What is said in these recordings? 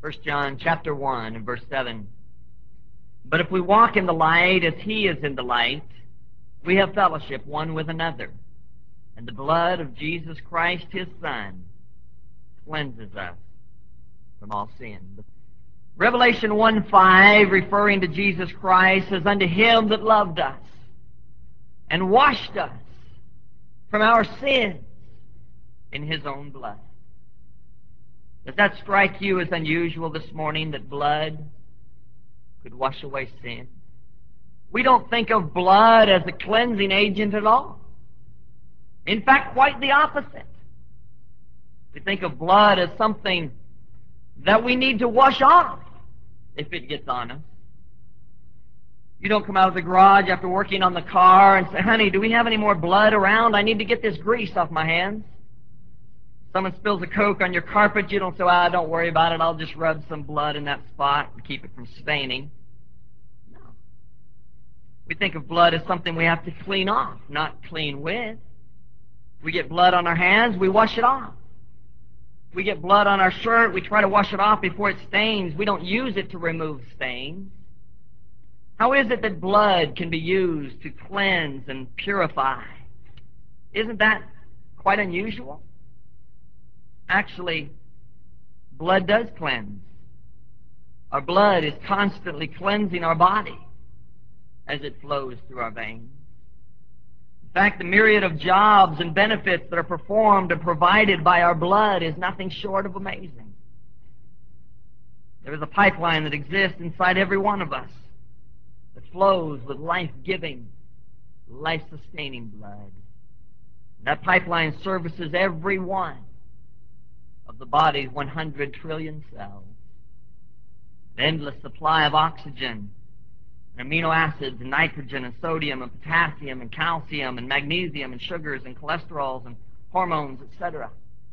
First John chapter 1 and verse 7. But if we walk in the light as he is in the light, we have fellowship one with another. And the blood of Jesus Christ, his Son, cleanses us from all sin. Revelation 1:5, referring to Jesus Christ, says, unto him that loved us and washed us from our sins in his own blood. Does that strike you as unusual this morning, that blood could wash away sin? We don't think of blood as a cleansing agent at all. In fact, quite the opposite. We think of blood as something that we need to wash off if it gets on us. You don't come out of the garage after working on the car and say, honey, do we have any more blood around? I need to get this grease off my hands. Someone spills a Coke on your carpet, you don't say, don't worry about it, I'll just rub some blood in that spot and keep it from staining. No. We think of blood as something we have to clean off, not clean with. We get blood on our hands, we wash it off. We get blood on our shirt, we try to wash it off before it stains. We don't use it to remove stains. How is it that blood can be used to cleanse and purify? Isn't that quite unusual? Actually, blood does cleanse. Our blood is constantly cleansing our body as it flows through our veins. In fact, the myriad of jobs and benefits that are performed and provided by our blood is nothing short of amazing. There is a pipeline that exists inside every one of us that flows with life-giving, life-sustaining blood. That pipeline services every one of the body's 100 trillion cells. An endless supply of oxygen, and amino acids, and nitrogen, and sodium, and potassium, and calcium, and magnesium, and sugars, and cholesterols, and hormones, etc.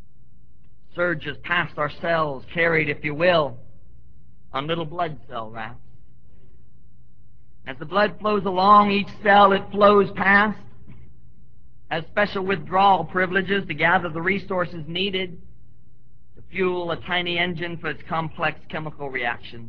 Surges past our cells, carried, if you will, on little blood cell rafts. As the blood flows along each cell it flows past, has special withdrawal privileges to gather the resources needed to fuel a tiny engine for its complex chemical reactions.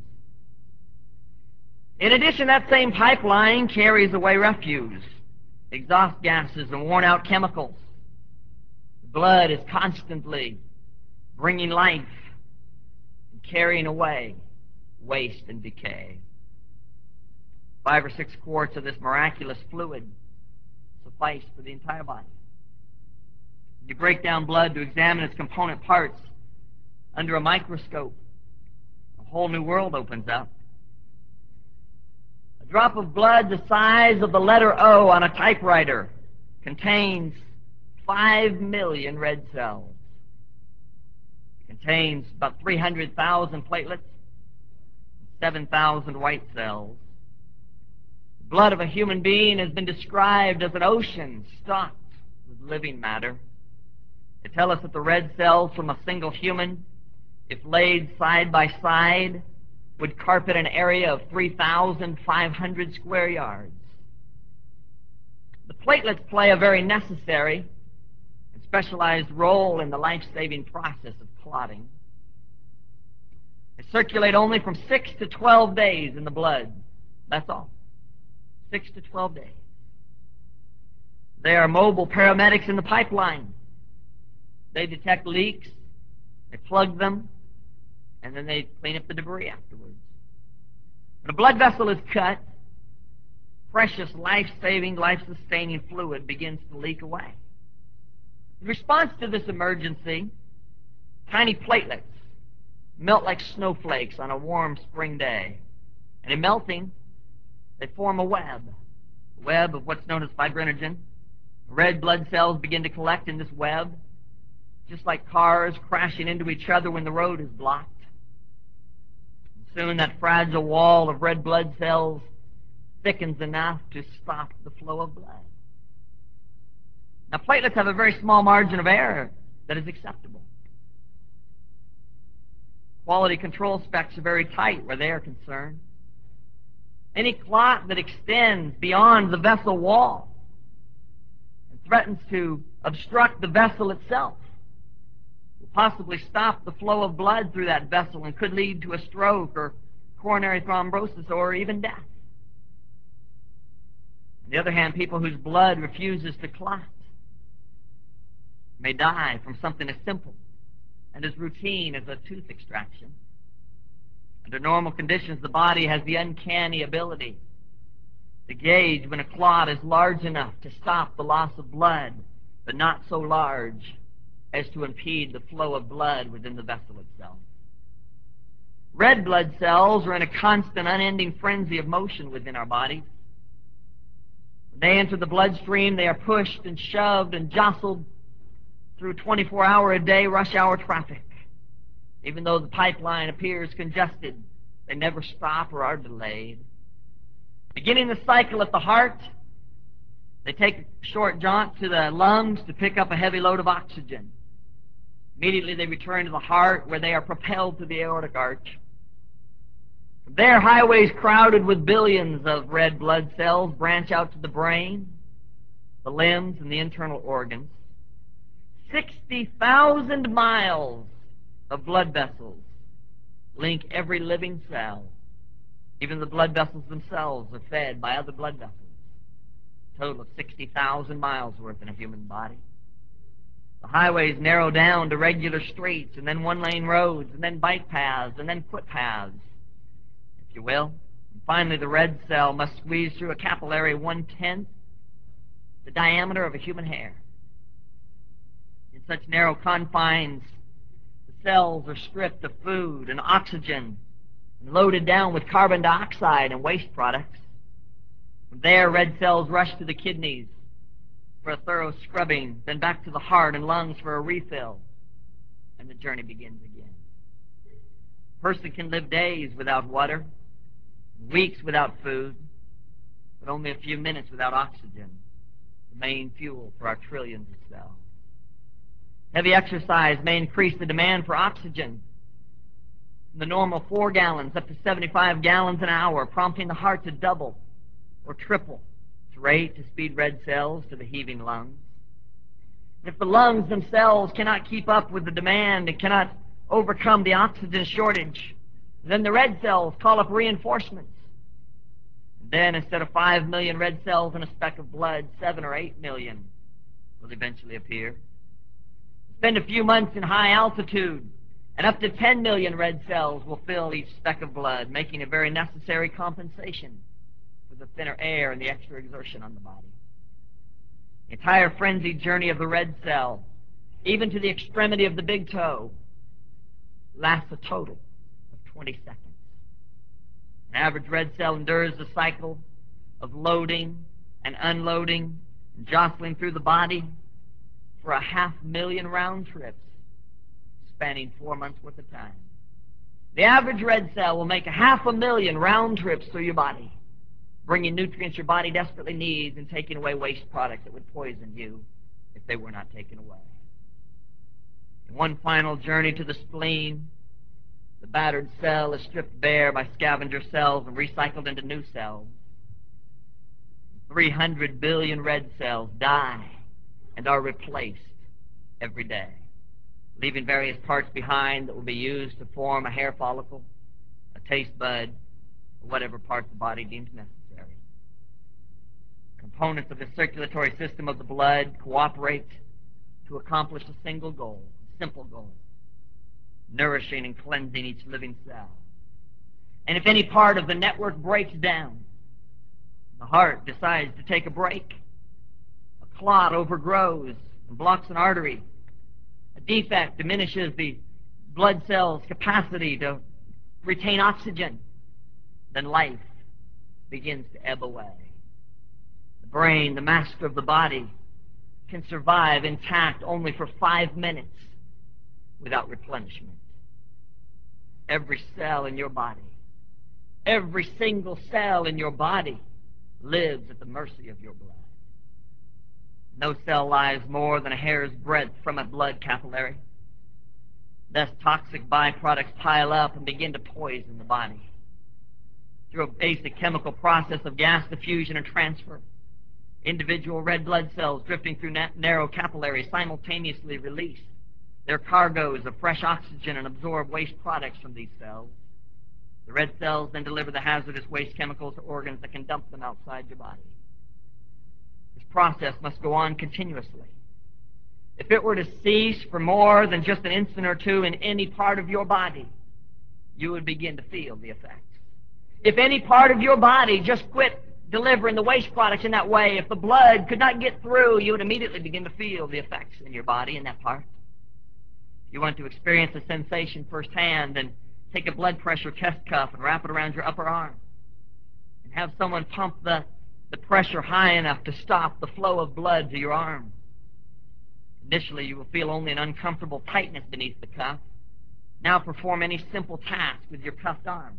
In addition, that same pipeline carries away refuse, exhaust gases, and worn-out chemicals. The blood is constantly bringing life and carrying away waste and decay. 5 or 6 quarts of this miraculous fluid suffice for the entire body. You break down blood to examine its component parts under a microscope, a whole new world opens up. A drop of blood the size of the letter O on a typewriter contains 5 million red cells. It contains about 300,000 platelets, 7,000 white cells. The blood of a human being has been described as an ocean stocked with living matter. They tell us that the red cells from a single human, if laid side by side, would carpet an area of 3,500 square yards. The platelets play a very necessary and specialized role in the life-saving process of clotting. They circulate only from 6 to 12 days in the blood. That's all. 6 to 12 days. They are mobile paramedics in the pipeline. They detect leaks, they plug them, and then they clean up the debris afterwards. When a blood vessel is cut, precious life-saving, life-sustaining fluid begins to leak away. In response to this emergency, tiny platelets melt like snowflakes on a warm spring day. And in melting, they form a web of what's known as fibrinogen. Red blood cells begin to collect in this web, just like cars crashing into each other when the road is blocked. Soon that fragile wall of red blood cells thickens enough to stop the flow of blood. Now, platelets have a very small margin of error that is acceptable. Quality control specs are very tight where they are concerned. Any clot that extends beyond the vessel wall and threatens to obstruct the vessel itself will possibly stop the flow of blood through that vessel and could lead to a stroke or coronary thrombosis or even death. On the other hand, people whose blood refuses to clot may die from something as simple and as routine as a tooth extraction. Under normal conditions, the body has the uncanny ability to gauge when a clot is large enough to stop the loss of blood, but not so large as to impede the flow of blood within the vessel itself. Red blood cells are in a constant, unending frenzy of motion within our bodies. When they enter the bloodstream, they are pushed and shoved and jostled through 24-hour-a-day rush-hour traffic. Even though the pipeline appears congested, they never stop or are delayed. Beginning the cycle at the heart, they take a short jaunt to the lungs to pick up a heavy load of oxygen. Immediately they return to the heart, where they are propelled to the aortic arch. From there, highways crowded with billions of red blood cells branch out to the brain, the limbs, and the internal organs. 60,000 miles of blood vessels link every living cell. Even the blood vessels themselves are fed by other blood vessels. A total of 60,000 miles worth in a human body. The highways narrow down to regular streets, and then one-lane roads, and then bike paths, and then footpaths, if you will. And finally, the red cell must squeeze through a capillary 1/10 the diameter of a human hair. In such narrow confines, the cells are stripped of food and oxygen and loaded down with carbon dioxide and waste products. From there, red cells rush to the kidneys for a thorough scrubbing, then back to the heart and lungs for a refill, and the journey begins again. A person can live days without water, weeks without food, but only a few minutes without oxygen, the main fuel for our trillions of cells. Heavy exercise may increase the demand for oxygen from the normal 4 gallons up to 75 gallons an hour, prompting the heart to double or triple its rate to speed red cells to the heaving lungs. If the lungs themselves cannot keep up with the demand and cannot overcome the oxygen shortage, then the red cells call up reinforcements. And then, instead of 5 million red cells in a speck of blood, 7 or 8 million will eventually appear. Spend a few months in high altitude, and up to 10 million red cells will fill each speck of blood, making a very necessary compensation for the thinner air and the extra exertion on the body. The entire frenzied journey of the red cell, even to the extremity of the big toe, lasts a total of 20 seconds. An average red cell endures the cycle of loading and unloading and jostling through the body for 500,000 round trips, spanning 4 months worth of time. The average red cell will make 500,000 round trips through your body, bringing nutrients your body desperately needs and taking away waste products that would poison you if they were not taken away. In one final journey to the spleen, the battered cell is stripped bare by scavenger cells and recycled into new cells. 300 billion red cells die and are replaced every day, leaving various parts behind that will be used to form a hair follicle, a taste bud, or whatever part the body deems necessary. Components of the circulatory system of the blood cooperate to accomplish a single goal, a simple goal: nourishing and cleansing each living cell. And if any part of the network breaks down, the heart decides to take a break. A clot overgrows and blocks an artery. A defect diminishes the blood cell's capacity to retain oxygen. Then life begins to ebb away. The brain, the master of the body, can survive intact only for 5 minutes without replenishment. Every cell in your body, every single cell in your body lives at the mercy of your blood. No cell lies more than a hair's breadth from a blood capillary. Thus, toxic byproducts pile up and begin to poison the body. Through a basic chemical process of gas diffusion and transfer, individual red blood cells drifting through narrow capillaries simultaneously release They're cargoes of fresh oxygen and absorb waste products from these cells. The red cells then deliver the hazardous waste chemicals to organs that can dump them outside your body. This process must go on continuously. If it were to cease for more than just an instant or two in any part of your body, you would begin to feel the effects. If any part of your body just quit delivering the waste products in that way, if the blood could not get through, you would immediately begin to feel the effects in your body in that part. If you want to experience the sensation firsthand, then take a blood pressure test cuff and wrap it around your upper arm and have someone pump the pressure high enough to stop the flow of blood to your arm. Initially, you will feel only an uncomfortable tightness beneath the cuff. Now perform any simple task with your cuffed arm.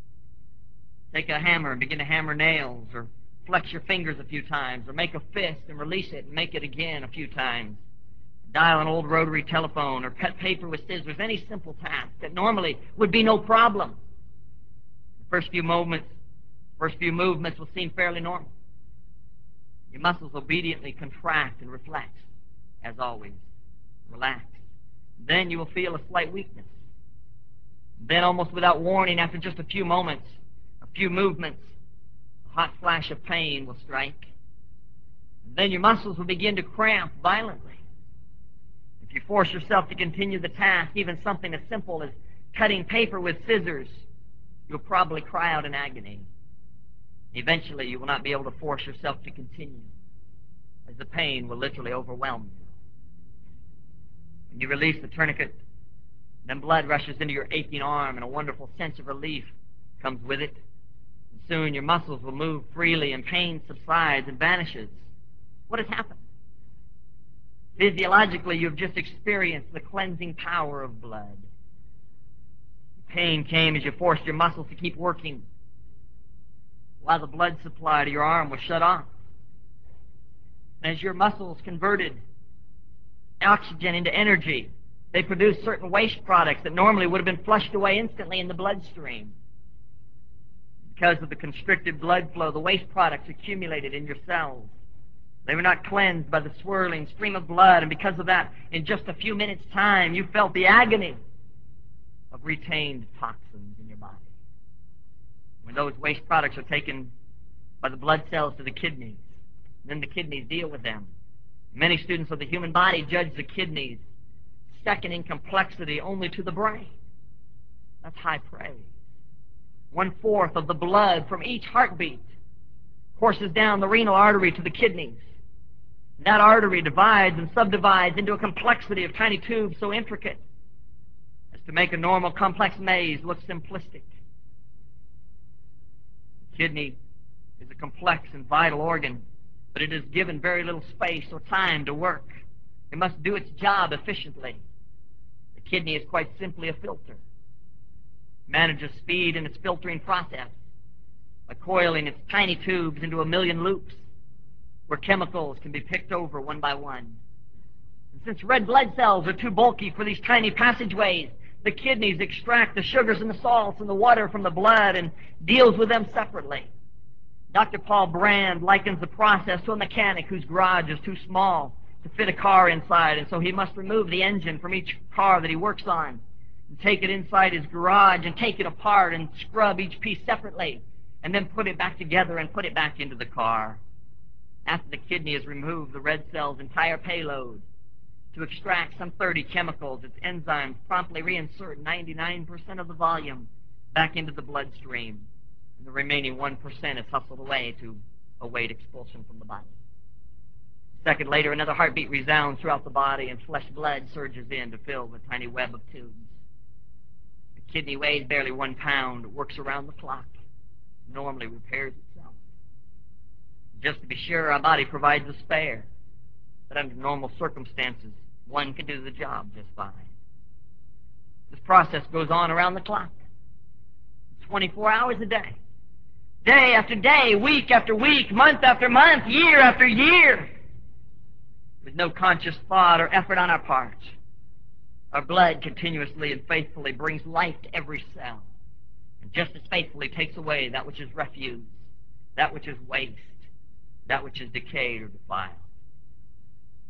Take a hammer and begin to hammer nails, or flex your fingers a few times, or make a fist and release it and make it again a few times. Dial an old rotary telephone, or cut paper with scissors, any simple task that normally would be no problem. The first few movements will seem fairly normal. Your muscles obediently contract and reflex, as always. Relax. Then you will feel a slight weakness. Then, almost without warning, after just a few moments, a few movements, a hot flash of pain will strike. And then your muscles will begin to cramp violently. If you force yourself to continue the task, even something as simple as cutting paper with scissors, you'll probably cry out in agony. Eventually, you will not be able to force yourself to continue, as the pain will literally overwhelm you. When you release the tourniquet, then blood rushes into your aching arm, and a wonderful sense of relief comes with it. And soon your muscles will move freely, and pain subsides and vanishes. What has happened? Physiologically, you've just experienced the cleansing power of blood. Pain came as you forced your muscles to keep working, while the blood supply to your arm was shut off. As your muscles converted oxygen into energy, they produced certain waste products that normally would have been flushed away instantly in the bloodstream. Because of the constricted blood flow, the waste products accumulated in your cells. They were not cleansed by the swirling stream of blood, and because of that, in just a few minutes' time, you felt the agony of retained toxins in your body. When those waste products are taken by the blood cells to the kidneys, then the kidneys deal with them. Many students of the human body judge the kidneys second in complexity only to the brain. That's high praise. 1/4 of the blood from each heartbeat courses down the renal artery to the kidneys. That artery divides and subdivides into a complexity of tiny tubes so intricate as to make a normal complex maze look simplistic. The kidney is a complex and vital organ, but it is given very little space or time to work. It must do its job efficiently. The kidney is quite simply a filter. It manages speed in its filtering process by coiling its tiny tubes into a million loops where chemicals can be picked over one by one. And since red blood cells are too bulky for these tiny passageways, the kidneys extract the sugars and the salts and the water from the blood and deals with them separately. Dr. Paul Brand likens the process to a mechanic whose garage is too small to fit a car inside, and so he must remove the engine from each car that he works on and take it inside his garage and take it apart and scrub each piece separately and then put it back together and put it back into the car. After the kidney has removed the red cell's entire payload to extract some 30 chemicals, its enzymes promptly reinsert 99% of the volume back into the bloodstream, and the remaining 1% is hustled away to await expulsion from the body. A second later, another heartbeat resounds throughout the body, and fresh blood surges in to fill the tiny web of tubes. The kidney weighs barely 1 pound, works around the clock, normally repairs itself. Just to be sure, our body provides a spare, but under normal circumstances, one can do the job just fine. This process goes on around the clock, 24 hours a day, day after day, week after week, month after month, year after year, with no conscious thought or effort on our part. Our blood continuously and faithfully brings life to every cell, and just as faithfully takes away that which is refuse, that which is waste, that which is decayed or defiled.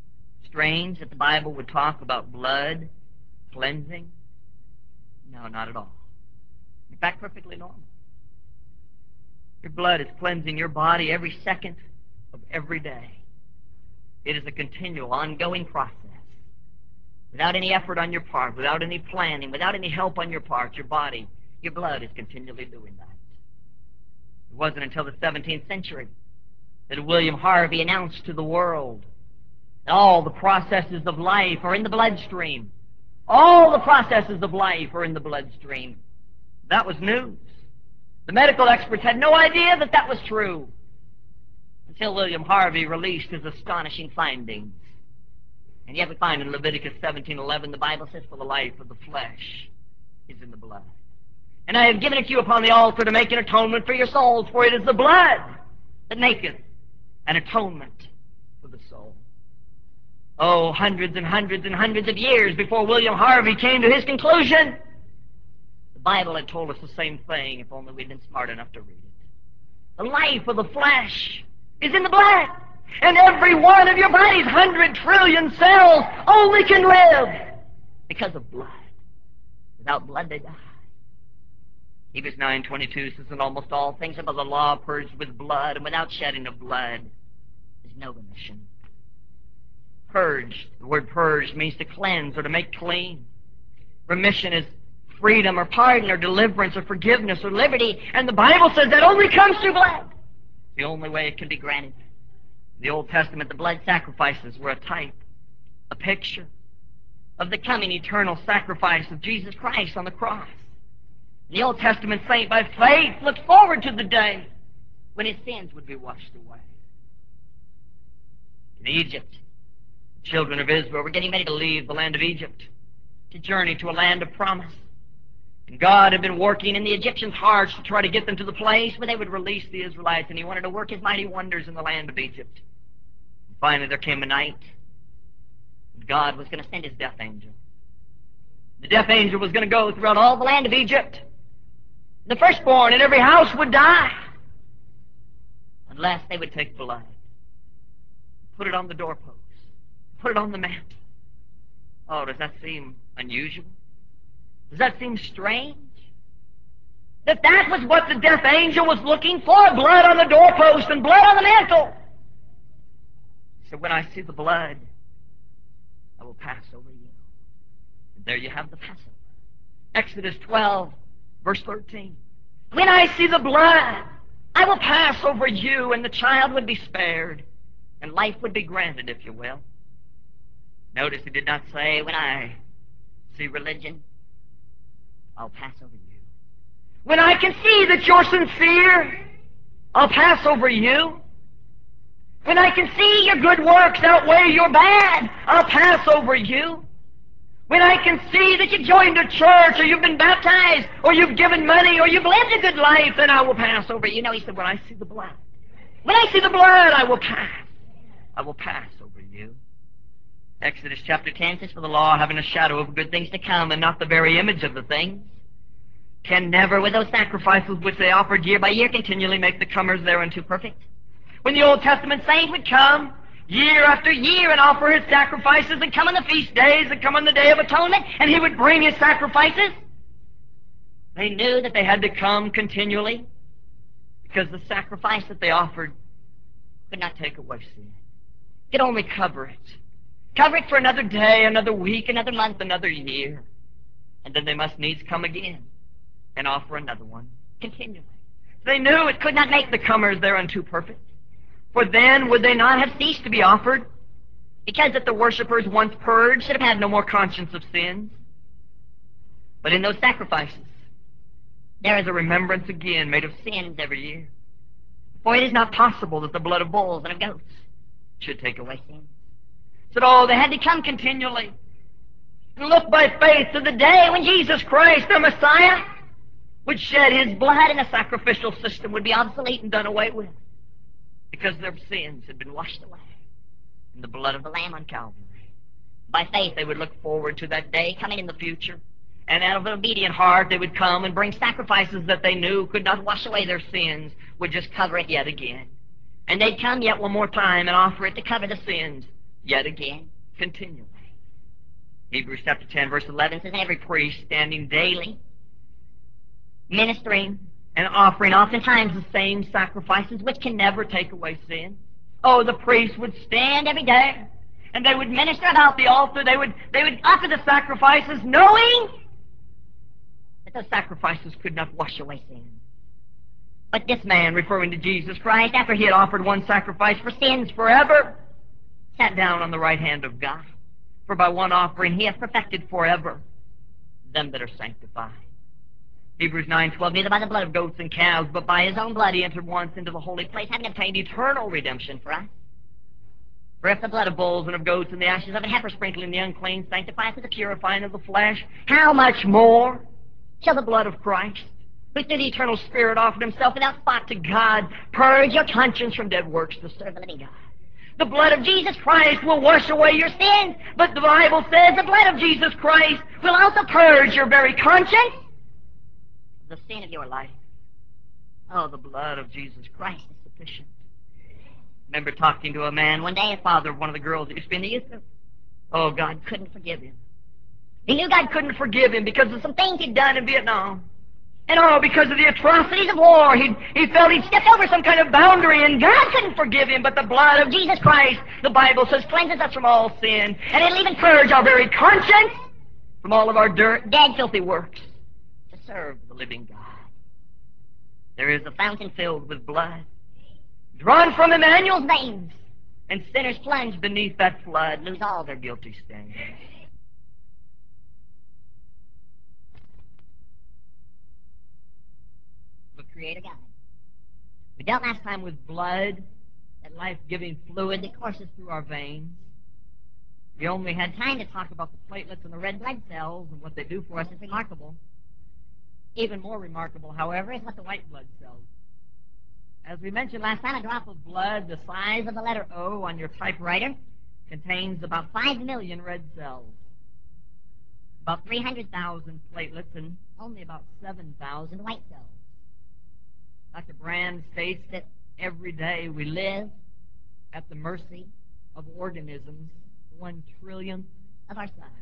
Strange that the Bible would talk about blood cleansing? No, not at all. In fact, perfectly normal. Your blood is cleansing your body every second of every day. It is a continual, ongoing process. Without any effort on your part, without any planning, without any help on your part, your body, your blood is continually doing that. It wasn't until the 17th century that William Harvey announced to the world that all the processes of life are in the bloodstream. All the processes of life are in the bloodstream. That was news. The medical experts had no idea that that was true until William Harvey released his astonishing findings. And yet we find in Leviticus 17:11, the Bible says, "For the life of the flesh is in the blood. And I have given it to you upon the altar to make an atonement for your souls, for it is the blood that maketh an atonement for the soul." Oh, hundreds and hundreds and hundreds of years before William Harvey came to his conclusion, the Bible had told us the same thing, if only we'd been smart enough to read it. The life of the flesh is in the blood. And every one of your body's 100 trillion cells only can live because of blood. Without blood, they die. Hebrews 9:22 says, "In almost all things are by the law purged with blood, and without shedding of blood is no remission." Purged, the word purged means to cleanse or to make clean. Remission is freedom or pardon or deliverance or forgiveness or liberty, and the Bible says that only comes through blood. The only way it can be granted. In the Old Testament, the blood sacrifices were a type, a picture of the coming eternal sacrifice of Jesus Christ on the cross. The Old Testament saint, by faith, looked forward to the day when his sins would be washed away. In Egypt, the children of Israel were getting ready to leave the land of Egypt to journey to a land of promise. And God had been working in the Egyptians' hearts to try to get them to the place where they would release the Israelites, and He wanted to work His mighty wonders in the land of Egypt. And finally, there came a night when God was going to send His death angel. The death angel was going to go throughout all the land of Egypt. The firstborn in every house would die unless they would take blood, put it on the doorpost, put it on the mantle. Oh, does that seem unusual? Does that seem strange? That was what the death angel was looking for, blood on the doorpost and blood on the mantle. So when I see the blood, I will pass over you. And there you have the Passover. Exodus 12, verse 13. When I see the blood, I will pass over you, and the child would be spared, and life would be granted, if you will. Notice He did not say, when I see religion, I'll pass over you. When I can see that you're sincere, I'll pass over you. When I can see your good works outweigh your bad, I'll pass over you. When I can see that you've joined a church, or you've been baptized, or you've given money, or you've lived a good life, then I will pass over you. No, He said, when I see the blood. When I see the blood, I will pass. I will pass over you. Exodus chapter 10 says, "For the law, having a shadow of good things to come, and not the very image of the things, can never, with those sacrifices which they offered year by year, continually make the comers thereunto perfect." When the Old Testament saint would come year after year and offer his sacrifices, and come on the feast days, and come on the Day of Atonement, and he would bring his sacrifices, they knew that they had to come continually, because the sacrifice that they offered could not take away sin. It could only cover it. Cover it for another day, another week, another month, another year. And then they must needs come again and offer another one continually. They knew it could not make the comers thereunto perfect. For then would they not have ceased to be offered? Because that the worshippers once purged should have had no more conscience of sins. But in those sacrifices, there is a remembrance again made of sins every year. For it is not possible that the blood of bulls and of goats should take away sins. So they had to come continually and look by faith to the day when Jesus Christ, their Messiah, would shed His blood, and the sacrificial system would be obsolete and done away with, because their sins had been washed away in the blood of the Lamb on Calvary. By faith, they would look forward to that day coming in the future, and out of an obedient heart, they would come and bring sacrifices that they knew could not wash away their sins, would just cover it yet again. And they'd come yet one more time and offer it to cover the sins yet again. continually. Hebrews chapter 10, verse 11 says, every priest standing daily, ministering and offering oftentimes the same sacrifices which can never take away sin. Oh, the priest would stand every day, and they would minister about the altar. They would offer the sacrifices, knowing that those sacrifices could not wash away sin. But this man, referring to Jesus Christ, after he had offered one sacrifice for sins forever, sat down on the right hand of God. For by one offering he hath perfected forever them that are sanctified. Hebrews 9:12, neither by the blood of goats and calves, but by his own blood he entered once into the holy place, having obtained eternal redemption for us. For if the blood of bulls and of goats and the ashes of a heifer sprinkling the unclean sanctifies to the purifying of the flesh, how much more shall the blood of Christ, who through the eternal Spirit offered himself without spot to God, purge your conscience from dead works to serve the living God? The blood of Jesus Christ will wash away your sins, but the Bible says the blood of Jesus Christ will also purge your very conscience, the sin of your life. Oh, the blood of Jesus Christ is sufficient. Remember talking to a man one day, a father of one of the girls that used to be in the youth group. Oh, God couldn't forgive him. He knew God couldn't forgive him because of some things he'd done in Vietnam. And oh, because of the atrocities of war, he felt he'd stepped over some kind of boundary, and God couldn't forgive him. But the blood of Jesus Christ, the Bible says, cleanses us from all sin, and it'll even purge our very conscience from all of our dirt, dead, filthy works to serve the living God. There is a fountain filled with blood, drawn from Emmanuel's veins, and sinners plunged beneath that flood lose all their guilty stains. The Creator God. We dealt last time with blood, that life-giving fluid that courses through our veins. We only had time to talk about the platelets and the red blood cells and what they do for us. It's remarkable. Even more remarkable, however, is what the white blood cells. As we mentioned last time, a drop of blood the size of the letter O on your typewriter contains about 5 million red cells, about 300,000 platelets, and only about 7,000 white cells. Dr. Brand states that every day we live at the mercy of organisms 1 trillionth of our size.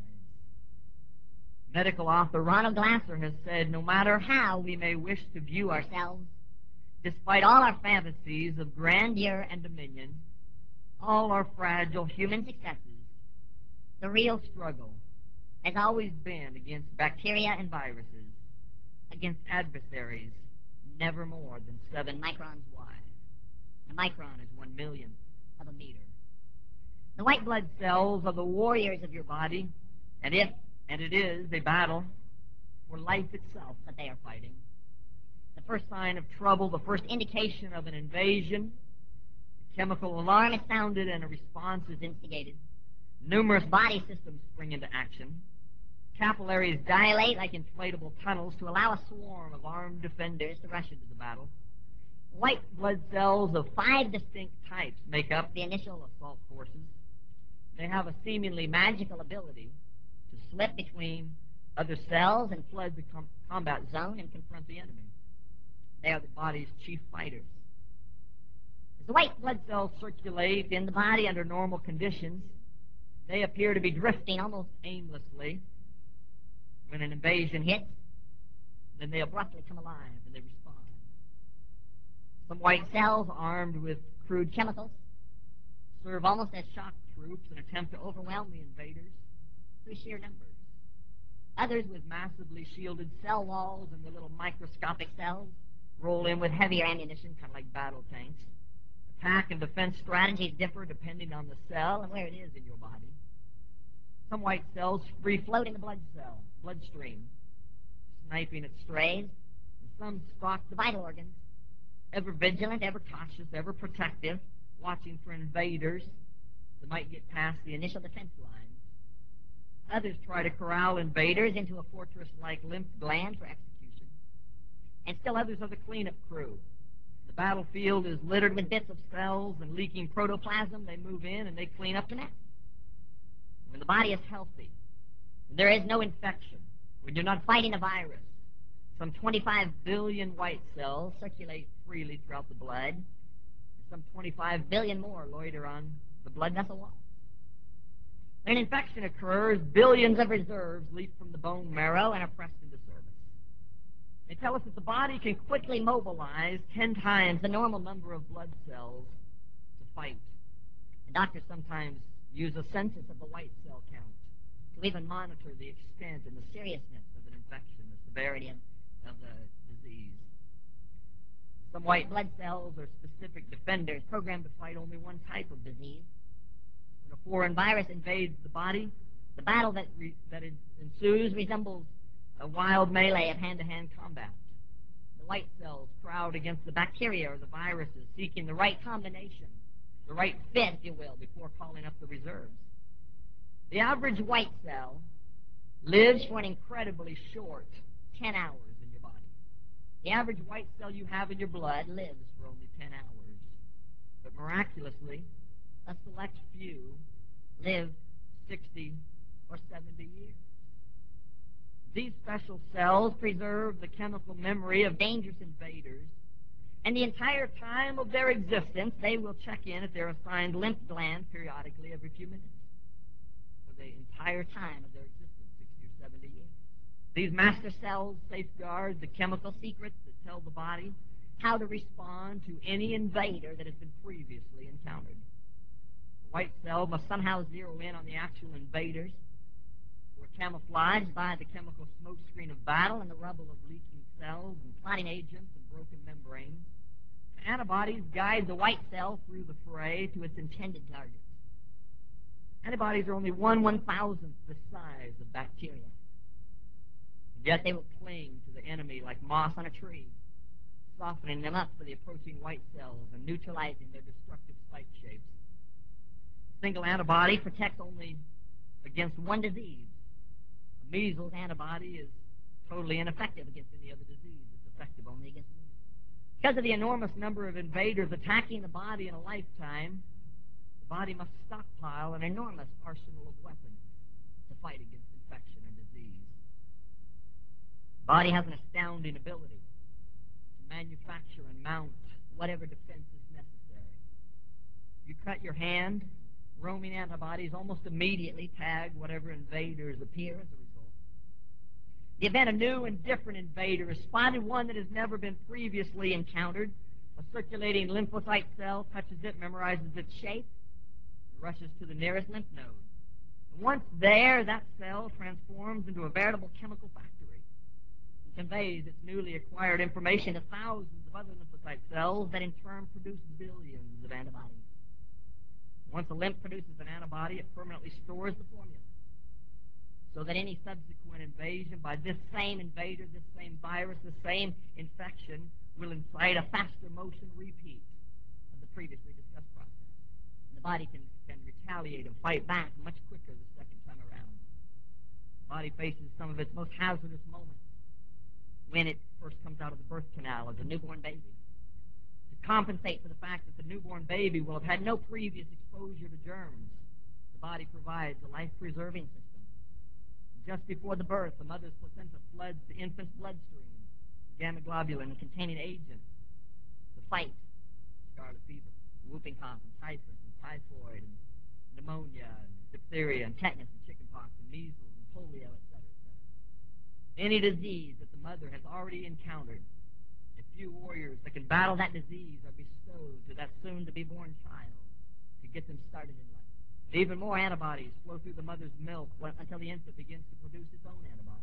Medical author Ronald Glasser has said, no matter how we may wish to view ourselves, despite all our fantasies of grandeur and dominion, all our fragile human successes, the real struggle has always been against bacteria and viruses, against adversaries never more than 7 microns wide. A micron is 1 millionth of a meter. The white blood cells are the warriors of your body, and it is a battle for life itself that they are fighting. The first sign of trouble, the first indication of an invasion, a chemical alarm is sounded and a response is instigated. Numerous body systems spring into action. Capillaries dilate like inflatable tunnels to allow a swarm of armed defenders to rush into the battle. White blood cells of 5 distinct types make up the initial assault forces. They have a seemingly magical ability to slip between other cells and flood the combat zone and confront the enemy. They are the body's chief fighters. As the white blood cells circulate in the body under normal conditions, they appear to be drifting almost aimlessly. When an invasion hits, then they abruptly come alive and they respond. Some white cells, armed with crude chemicals, serve almost as shock troops and attempt to overwhelm the invaders through sheer numbers. Others, with massively shielded cell walls and the little microscopic cells, roll in with heavier ammunition, kind of like battle tanks. Attack and defense strategies differ depending on the cell and where it is in your body. Some white cells free float in the bloodstream, sniping at strays, and some stalk the vital organs, ever vigilant, ever cautious, ever protective, watching for invaders that might get past the initial defense lines. Others try to corral invaders into a fortress-like lymph gland for execution. And still others are the cleanup crew. The battlefield is littered with bits of cells and leaking protoplasm. They move in and they clean up the mess. When the body is healthy, when there is no infection, when you're not fighting a virus, some 25 billion white cells circulate freely throughout the blood, and some 25 billion more loiter on the blood vessel wall. When an infection occurs, billions of reserves leap from the bone marrow and are pressed into service. They tell us that the body can quickly mobilize 10 times the normal number of blood cells to fight. And doctors sometimes use a census of the white cell count to even monitor the extent and the seriousness of an infection, the severity of the disease. Some white blood cells are specific defenders programmed to fight only one type of disease. When a foreign virus invades the body, the battle that ensues resembles a wild melee of hand-to-hand combat. The white cells crowd against the bacteria or the viruses, seeking the right combination, the right fit, if you will, before calling up the reserves. The average white cell lives for an incredibly short 10 hours in your body. The average white cell you have in your blood lives for only 10 hours. But miraculously, a select few live 60 or 70 years. These special cells preserve the chemical memory of dangerous invaders, and the entire time of their existence, they will check in at their assigned lymph gland periodically every few minutes. For the entire time of their existence, 60 or 70 years. These master cells safeguard the chemical secrets that tell the body how to respond to any invader that has been previously encountered. The white cell must somehow zero in on the actual invaders, who are camouflaged by the chemical smoke screen of battle and the rubble of leaking cells and clotting agents and broken membranes. Antibodies guide the white cell through the fray to its intended target. Antibodies are only 1/1000th the size of bacteria. And yet they will cling to the enemy like moss on a tree, softening them up for the approaching white cells and neutralizing their destructive spike shapes. A single antibody protects only against one disease. A measles antibody is totally ineffective against any other disease. It's effective only against measles. Because of the enormous number of invaders attacking the body in a lifetime, the body must stockpile an enormous arsenal of weapons to fight against infection and disease. The body has an astounding ability to manufacture and mount whatever defense is necessary. If you cut your hand, roaming antibodies almost immediately tag whatever invaders appear as a result. The event a new and different invader is spotted, one that has never been previously encountered. A circulating lymphocyte cell touches it, memorizes its shape, and rushes to the nearest lymph node. And once there, that cell transforms into a veritable chemical factory and conveys its newly acquired information to thousands of other lymphocyte cells that in turn produce billions of antibodies. Once a lymph produces an antibody, it permanently stores the formula, so that any subsequent invasion by this same invader, this same virus, the same infection, will incite a faster motion repeat of the previously discussed process. And the body can retaliate and fight back much quicker the second time around. The body faces some of its most hazardous moments when it first comes out of the birth canal as a newborn baby. To compensate for the fact that the newborn baby will have had no previous exposure to germs, the body provides a life-preserving system. Just before the birth, the mother's placenta floods the infant's bloodstream with gamma globulin containing agents to fight scarlet fever, whooping cough, and typhus, and typhoid, and pneumonia, and diphtheria, and tetanus, and chickenpox, and measles, and polio, etc., etc. Any disease that the mother has already encountered, a few warriors that can battle that disease are bestowed to that soon-to-be-born child to get them started in life. And even more antibodies flow through the mother's milk until the infant begins to produce its own antibodies.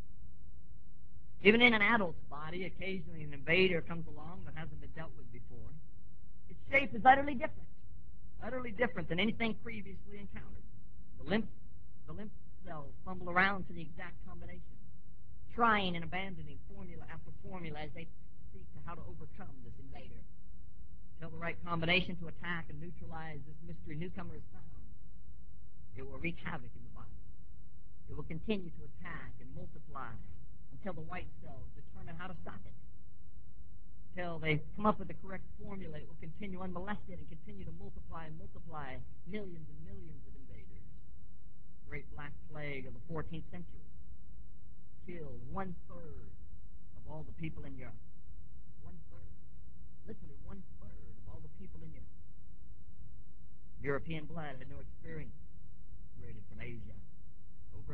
Even in an adult's body, occasionally an invader comes along that hasn't been dealt with before. Its shape is utterly different than anything previously encountered. The lymph cells fumble around to the exact combination, trying and abandoning formula after formula as they seek to how to overcome this invader. Until the right combination to attack and neutralize this mystery newcomer is found, it will wreak havoc in the body. It will continue to attack and multiply until the white cells determine how to stop it. Until they come up with the correct formula, it will continue unmolested and continue to multiply and multiply millions and millions of invaders. The great Black Plague of the 14th century killed 1/3 of all the people in Europe. 1/3. Literally 1/3 of all the people in Europe. European blood had no experience created from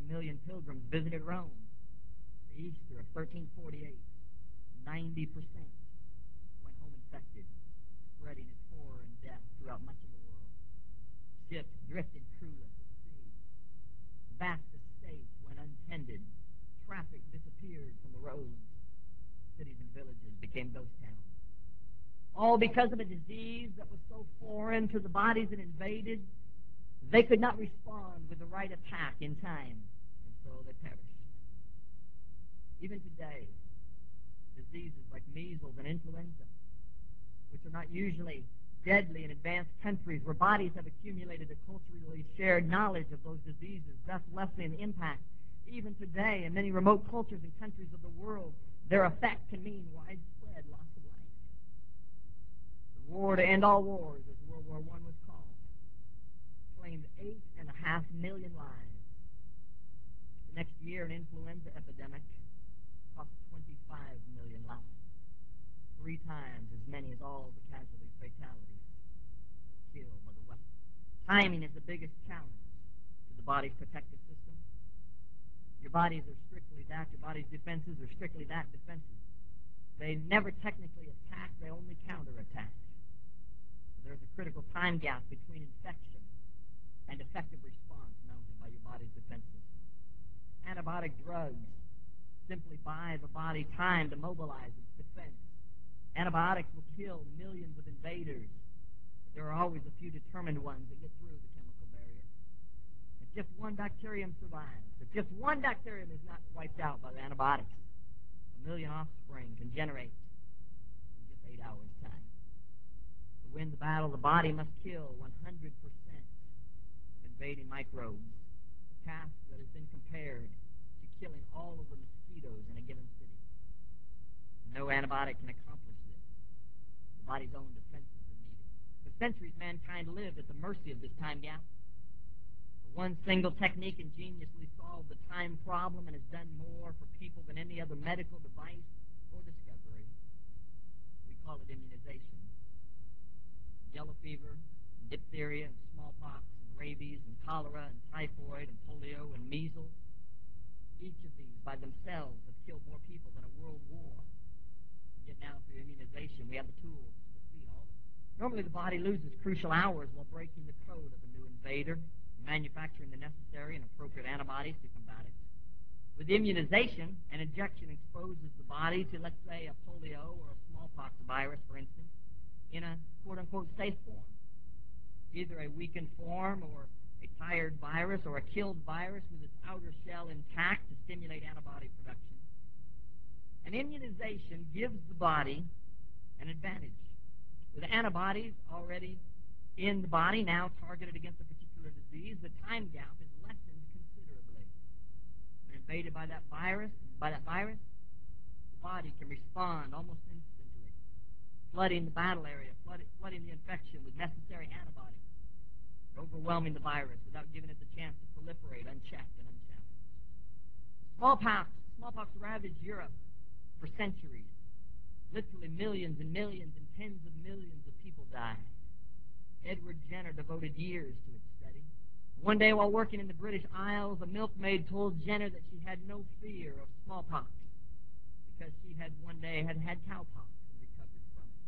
million pilgrims visited Rome. The Easter of 1348, 90% went home infected, spreading its horror and death throughout much of the world. Ships drifted crewless at sea. Vast estates went untended. Traffic disappeared from the roads. Cities and villages became ghost towns. All because of a disease that was so foreign to the bodies it invaded, they could not respond with the right attack in time, and so they perished. Even today, diseases like measles and influenza, which are not usually deadly in advanced countries where bodies have accumulated a culturally shared knowledge of those diseases, thus lessening the impact. Even today, in many remote cultures and countries of the world, their effect can mean widespread loss of life. The war to end all wars, as World War I was called, claimed 8.5 million lives. The next year, an influenza epidemic cost 25 million lives, 3 times as many as all the casualties, fatalities, killed by the weapon. Timing is the biggest challenge to the body's protective system. Your bodies are strictly that. Your body's defenses are strictly that, defenses. They never technically attack. They only counterattack. There's a critical time gap between infection and effective response mounted by your body's defense system. Antibiotic drugs simply buy the body time to mobilize its defense. Antibiotics will kill millions of invaders, but there are always a few determined ones that get through the chemical barrier. If just one bacterium survives, if just one bacterium is not wiped out by the antibiotics, 1 million offspring can generate in just 8 hours' time. To win the battle, the body must kill 100% of invading microbes, a task that has been compared to killing all of the mosquitoes in a given city. No antibiotic can accomplish this. The body's own defenses are needed. For centuries, mankind lived at the mercy of this time gap. One single technique ingeniously solved the time problem and has done more for people than any other medical device or discovery. We call it immunization. Yellow fever, diphtheria, and smallpox, and rabies, and cholera, and typhoid, and polio, and measles. Each of these by themselves have killed more people than a world war. And yet now through immunization, we have the tools to defeat all of them. Normally the body loses crucial hours while breaking the code of a new invader, manufacturing the necessary and appropriate antibodies to combat it. With immunization, an injection exposes the body to, let's say, a polio or a smallpox virus, for instance, in a quote-unquote safe form. Either a weakened form or a tired virus or a killed virus with its outer shell intact to stimulate antibody production. An immunization gives the body an advantage. With antibodies already in the body, now targeted against a particular disease, the time gap is lessened considerably. When invaded by that virus, the body can respond almost instantly, flooding the battle area, flooding the infection with necessary antibodies, overwhelming the virus without giving it the chance to proliferate unchecked and unchallenged. Smallpox ravaged Europe for centuries. Literally millions and millions and tens of millions of people died. Edward Jenner devoted years to its study. One day while working in the British Isles, a milkmaid told Jenner that she had no fear of smallpox because she had one day had cowpox and recovered from it.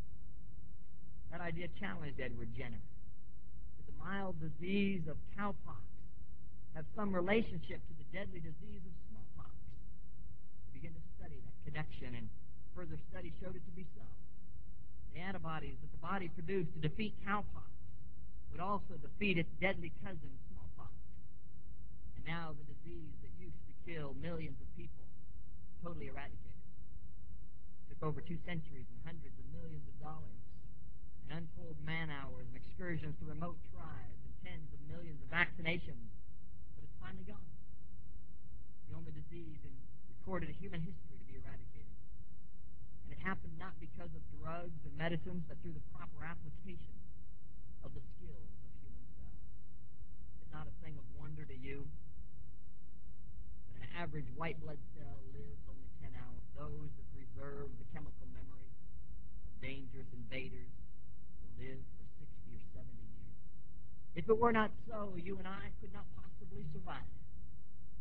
That idea challenged Edward Jenner. Did the mild disease of cowpox have some relationship to the deadly disease of smallpox? He began to study that connection, and further study showed it to be so. The antibodies that the body produced to defeat cowpox would also defeat its deadly cousin, smallpox. And now the disease that used to kill millions of people, totally eradicated. It took over 2 centuries and hundreds of millions of dollars, and untold man-hours and excursions to remote tribes and tens of millions of vaccinations, but it's finally gone. The only disease in recorded human history to be eradicated. And it happened not because of drugs and medicines, but through the proper application of the skills of human cells. It's not a thing of wonder to you that an average white blood cell lives only 10 hours. Those that preserve the chemical memory of dangerous invaders will live for 60 or 70 years. If it were not so, you and I could not possibly survive.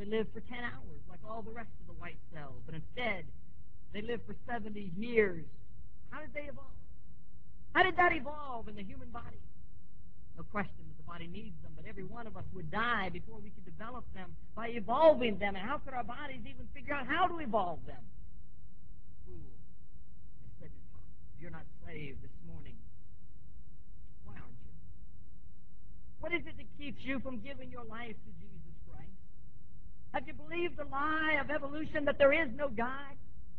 live for 10 hours like all the rest of the white cells, but instead they live for 70 years. How did they evolve? How did that evolve in the human body? No question that the body needs them, but every one of us would die before we could develop them by evolving them. And how could our bodies even figure out how to evolve them? Fool. If you're not saved this morning, why aren't you? What is it that keeps you from giving your life to Jesus Christ? Have you believed the lie of evolution that there is no God?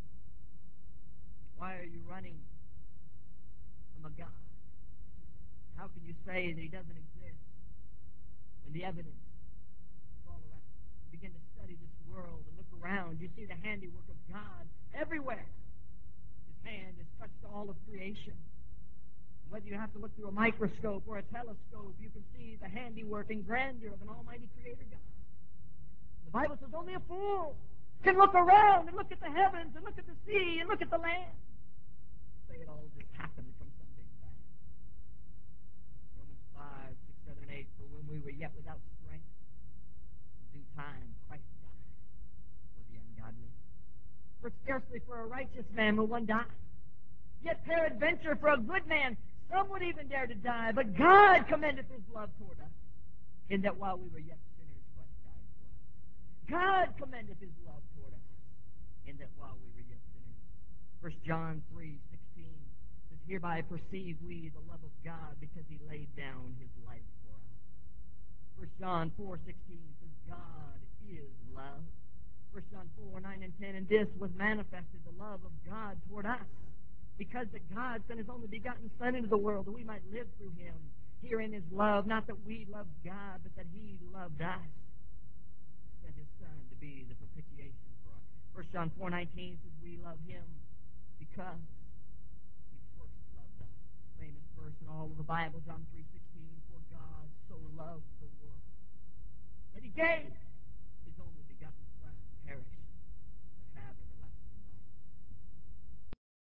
Why are you running from a God? How can you say that he doesn't exist when the evidence is all around? You begin to study this world and look around. You see the handiwork of God everywhere. His hand has touched all of creation. Whether you have to look through a microscope or a telescope, you can see the handiwork and grandeur of an almighty creator God. The Bible says only a fool can look around and look at the heavens and look at the sea and look at the land. Say it all just happened from some big bang. Romans 5, 6, 7, and 8, for when we were yet without strength, in due time Christ died for the ungodly. For scarcely for a righteous man will one die. Yet peradventure for a good man some would even dare to die. But God commendeth his love toward us, in that while we were yet sinners, Christ died for us. God commendeth his love toward us, in that while we were yet sinners. 1 John 3:16 says, hereby perceive we the love of God, because he laid down his life for us. 1 John 4:16 says, God is love. 1 John 4:9 and 10, and this was manifested, the love of God toward us, because that God sent his only begotten Son into the world, that we might live through him. Herein is love, not that we loved God, but that he loved us, sent his Son to be the propitiation for us. 1 John 4:19 says, we love him because he first loved us. Famous verse in all of the Bible, John 3:16, for God so loved the world that he gave